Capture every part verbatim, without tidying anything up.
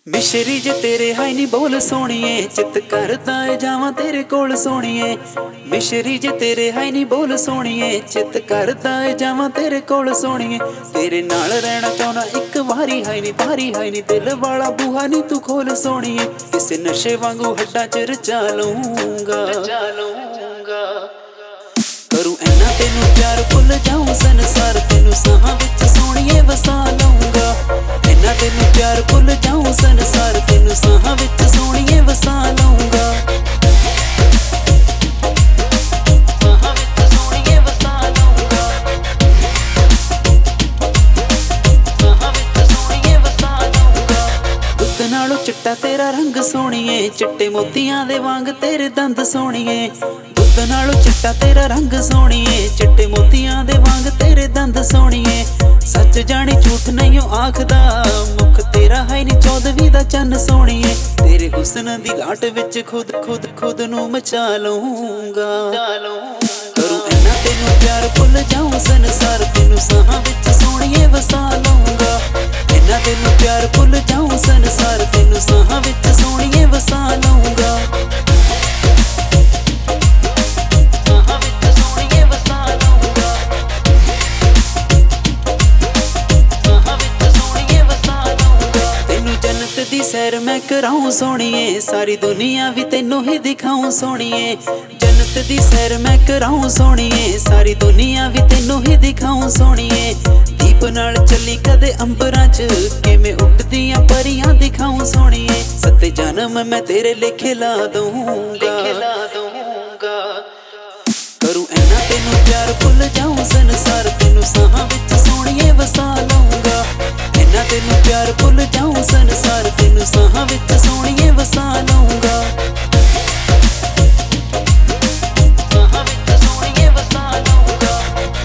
मिश्री जे तेरे हाई नी बोल सोनिए चित करदा है जावां तेरे कोल सोनिए। मिश्री जे तेरे हाई नी बोल सोनिए चित करदा है जावां तेरे कोल सोनिए। तेरे नाल रहना चाहना एक वारी हाई नी भारी हाई नी दिल वाला बूहा नी तू खोल सोनिए। किसे नशे वांगू हड्डां च रचा लूंगा करूं इन्ना तेनू प्यार भुल जाऊं संसार तेनू साहां विच सोनिए वसा लूंगा। इन्ना तेनू प्यार भुल जाऊं संसार तेनू साहां विच सोनिए वसा लूंगा। साहां विच सोनिए वसा लूंगा। साहां विच सोनिए वसा लूंगा। दुध नालों चिट्टा तेरा रंग सोनिए चिट्टे मोतियां दे वांग तेरे दंद सोनिए। दुध नालों चिट्टा तेरा रंग सोनिए चिट्टे मोतियां दे वांग तेरे दंद सोनिए। सच जानी झूठ नहीं आखदा मुख तेरा है नी चौदहवीं दा चन्न सोनिए। तेरे हुस्न दी लाट विच खुद खुद खुद नू मचा लूंगा करूं इन्ना तेनू प्यार भुल जाऊं संसार तेनू साहां विच सोनिए वसा लूंगा। इन्ना तेनू प्यार भुल जाऊं संसार तेनू साहां विच सोनिए वसा लूंगा। दी सैर मैं कराऊं सोनिए सारी दुनिया भी तेनू ही दिखाऊं सोनिए। जन्नत दी सैर मैं कराऊं सोनिए सारी दुनिया भी तेनू ही दिखाऊं सोनिए। दीप नाल चली कदे अंबरां च किवें उड़दियां परियां दिखाऊं सोनिए। सत्ते जन्म मैं तेरे लेखे ला दूंगा करूं इन्ना तेनू प्यार भुल जाऊं संसार तेनू साहां विच सोनिए वसा लूंगा। इन्ना तेनू प्यार भुल जाऊं संसार तेनू साहां विच सोनिए वसा लूंगा। साहां विच सोनिए वसा लूंगा।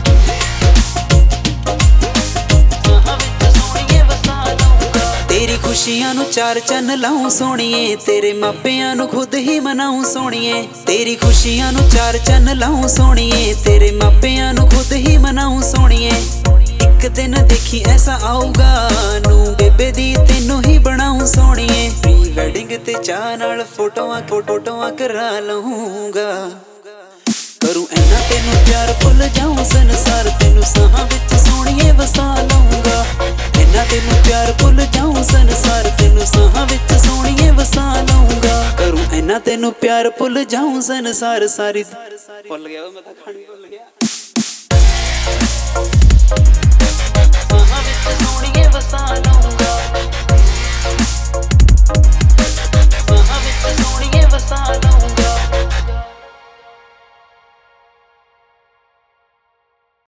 साहां विच सोनिए वसा लूंगा। तेरी खुशियां नू चार चन्न लाऊं सोनिए तेरे मापियां नू खुद ही मनाऊं सोनिए। तेरी खुशियां नू चार चन्न लाऊं सोनिए तेरे मापियां नू खुद ही मनाऊं सोनिए। एक दिन देखी ऐसा आऊगा नू बेबे दी तेनू ही बनाऊं सोनिए। प्री वेडिंग ते चाह नाल फोटोआं फोटोआं करा लूंगा करूं इन्ना तेनू प्यार भुल जाऊं संसार तेनू साहां विच सोनिए वसा लूंगा। इन्ना तेनू प्यार भुल जाऊं संसार तेनू साहां विच सोनिए वसा लूंगा करूं इन्ना तेनू प्यार भुल जाऊं संसार सारी भुल गया मैं तां खानी भुल गया। साहां विच सोनिए